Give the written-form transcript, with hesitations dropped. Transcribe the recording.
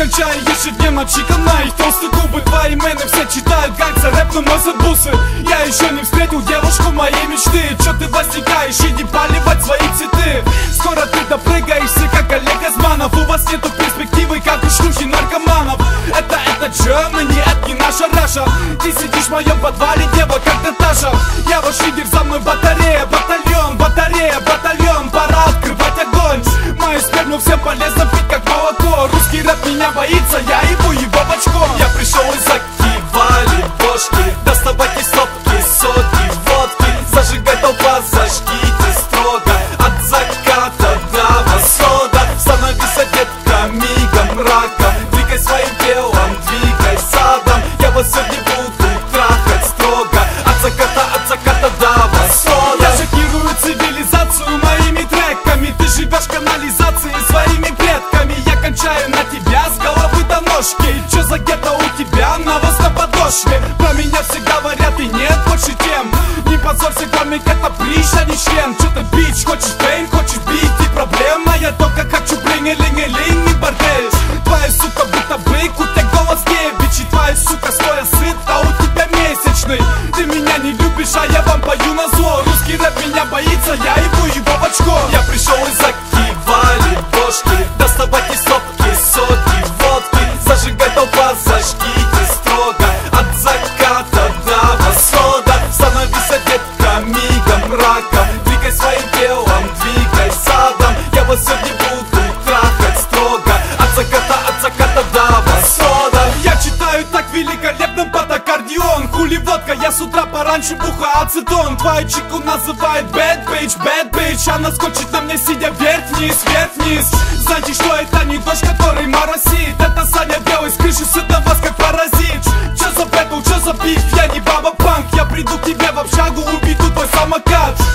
кончаю ежедневно чиком на их толстые губы. Твои мены все читают, как за рэп, но носят бусы. Я еще не встретил девушку моей мечты. Че ты возникаешь, иди поливать свои цветы. Скоро ты допрыгаешься, как Олег Газманов. У вас нету перспективы, как у шлюхи наркоманов. Это Germany, это не наша Раша. Ты сидишь в моем подвале, дева, как Наташа. Я ваш лидер, за мной батарея, батальон, батарея, батальон. Пора открывать огонь. Мою сперму всем полезно пить, как молоко. Русский рэп меня боится, я ебу его в очко. Я пришел из Акивали, бошки, доставать из стопки сотки водки. Зажигай толпа, зажгите строго, от заката до восхода. Становись детка мигом, раком, двигай своим телом, двигай задом. Я вас сегодня буду трахать строго, от заката до восхода. Я шокирую цивилизацию моими треками. Ты живешь в канализации своими предками. Я кончаю на тебя с головы до ножки. Че за гетто у тебя, навоз на подошве? Про меня все говорят и нет больше тем. Не позорься, кроме это прища, не член. Че ты бич, хочешь фейм, хочешь бить и проблема. Я только хочу блинг-линг-линг и бордель. Твоя сука будто бык, у тебя голос девичий. Твоя сука стоя сыт, а у тебя месячный. Ты меня не любишь, а я вам пою на зло. Русский рэп меня боится, я ебу его в очко. Я пришел из Акивали, бошки, доставать из стопки сотки водки. Зажигай толпа, зажгите строго, от заката до восхода. Становись детка мигом, раком, двигай своим телом, двигай задом. Я вас сегодня буду трахать строго, от заката до восхода. Я читаю так великолепно под аккордеон. Хули водка, я с утра пораньше бухаю ацетон. Твою чику называют bad bitch. Она скочит на мне, сидя вверх-вниз, вверх-вниз. Знаете, что это не дождь, который моросит. Это Саня белый с крыши, сыт на вас как паразит. Че за бэтл, че за биф, я не баба панк. Я приду к тебе в общагу, уведу твой самокат.